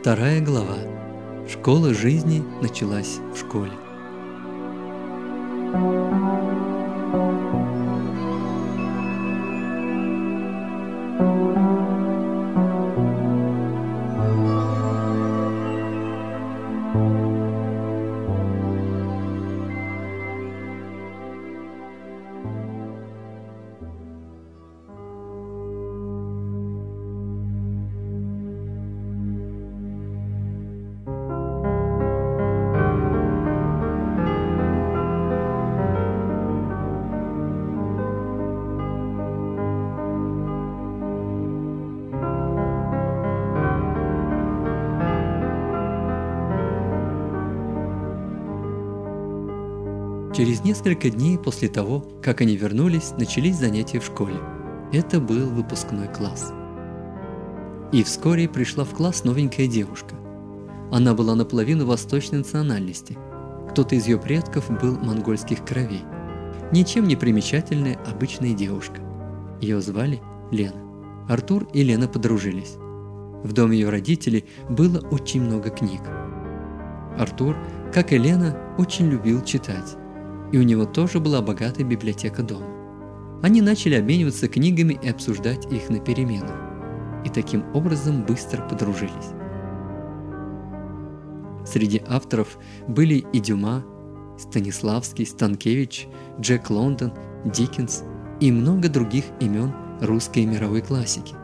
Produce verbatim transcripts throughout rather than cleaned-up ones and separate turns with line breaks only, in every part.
Вторая глава. Школа жизни началась в школе. Через несколько дней после того, как они вернулись, начались занятия в школе. Это был выпускной класс. И вскоре пришла в класс новенькая девушка. Она была наполовину восточной национальности. Кто-то из ее предков был монгольских кровей. Ничем не примечательная обычная девушка. Ее звали Лена. Артур и Лена подружились. В доме ее родителей было очень много книг. Артур, как и Лена, очень любил читать. И у него тоже была богатая библиотека дома. Они начали обмениваться книгами и обсуждать их на переменах. И таким образом быстро подружились. Среди авторов были и Дюма, Станиславский, Станкевич, Джек Лондон, Диккенс и много других имен русской и мировой классики.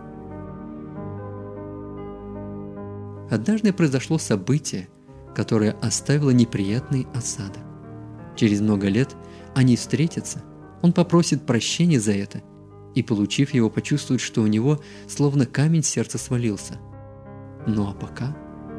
Однажды произошло событие, которое оставило неприятный осадок. Через много лет они встретятся, он попросит прощения за это, и, получив его, почувствует, что у него словно камень с сердца свалился. Ну а пока...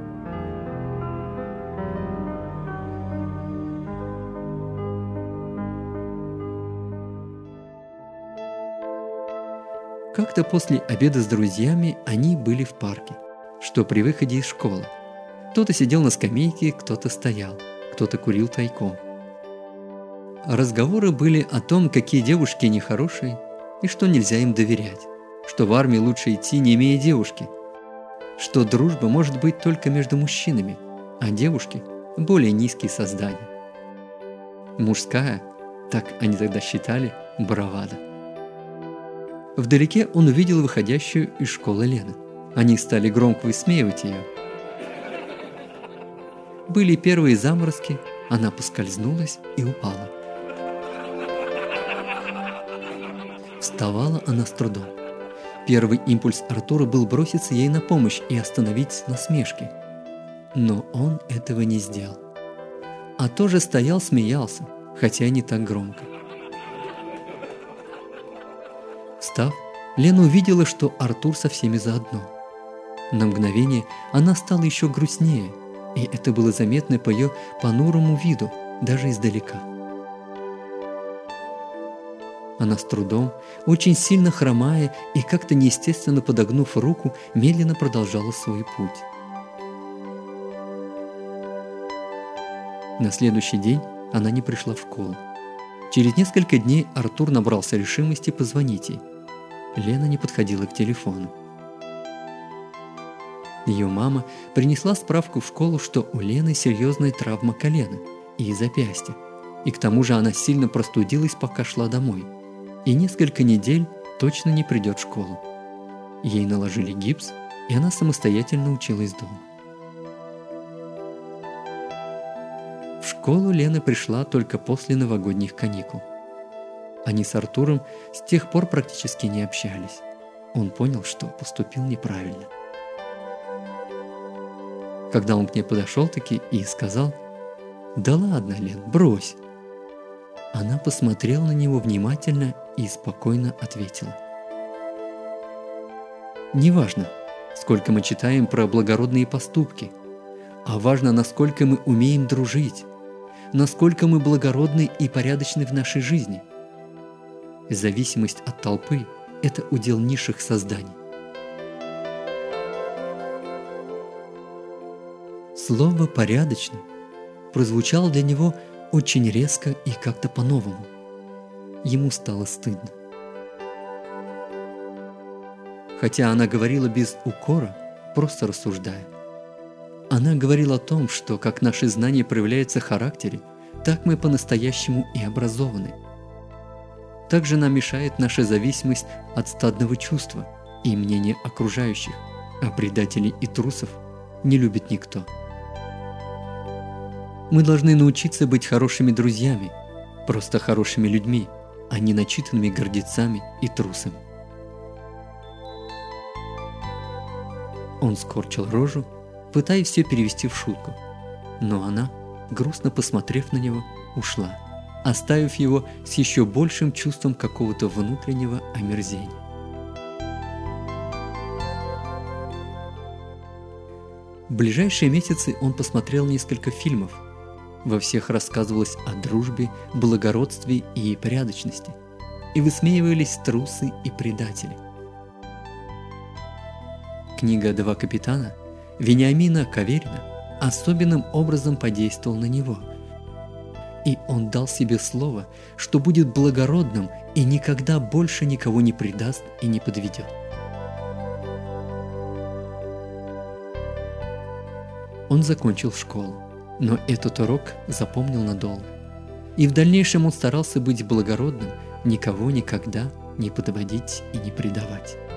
Как-то после обеда с друзьями они были в парке, что при выходе из школы. Кто-то сидел на скамейке, кто-то стоял, кто-то курил тайком. Разговоры были о том, какие девушки нехорошие и что нельзя им доверять, что в армии лучше идти, не имея девушки, что дружба может быть только между мужчинами, а девушки – более низкие создания. Мужская, так они тогда считали, бравада. Вдалеке он увидел выходящую из школы Лену. Они стали громко высмеивать ее. Были первые заморозки, она поскользнулась и упала. Вставала она с трудом. Первый импульс Артура был броситься ей на помощь и остановить насмешки. Но он этого не сделал. А тоже стоял, смеялся, хотя и не так громко. Встав, Лена увидела, что Артур со всеми заодно. На мгновение она стала еще грустнее, и это было заметно по ее понурому виду, даже издалека. Она с трудом, очень сильно хромая и как-то неестественно подогнув руку, медленно продолжала свой путь. На следующий день она не пришла в школу. Через несколько дней Артур набрался решимости позвонить ей. Лена не подходила к телефону. Ее мама принесла справку в школу, что у Лены серьезная травма колена и запястья, и к тому же она сильно простудилась, пока шла домой, и несколько недель точно не придет в школу. Ей наложили гипс, и она самостоятельно училась дома. В школу Лена пришла только после новогодних каникул. Они с Артуром с тех пор практически не общались. Он понял, что поступил неправильно. Когда он к ней подошел-таки и сказал: «Да ладно, Лен, брось», она посмотрела на него внимательно и спокойно ответила: «Неважно, сколько мы читаем про благородные поступки, а важно, насколько мы умеем дружить, насколько мы благородны и порядочны в нашей жизни. Зависимость от толпы – это удел низших созданий». Слово «порядочный» прозвучало для него очень резко и как-то по-новому. Ему стало стыдно. Хотя она говорила без укора, просто рассуждая. Она говорила о том, что как наши знания проявляются в характере, так мы по-настоящему и образованы. Также нам мешает наша зависимость от стадного чувства и мнения окружающих, а предателей и трусов не любит никто. Мы должны научиться быть хорошими друзьями, просто хорошими людьми, а не начитанными гордецами и трусами. Он скорчил рожу, пытаясь все перевести в шутку, но она, грустно посмотрев на него, ушла, оставив его с еще большим чувством какого-то внутреннего омерзения. В ближайшие месяцы он посмотрел несколько фильмов. Во всех рассказывалось о дружбе, благородстве и порядочности, и высмеивались трусы и предатели. Книга «Два капитана» Вениамина Каверина особенным образом подействовала на него, и он дал себе слово, что будет благородным и никогда больше никого не предаст и не подведет. Он закончил школу, но этот урок запомнил надолго. И в дальнейшем он старался быть благородным, никого никогда не подводить и не предавать.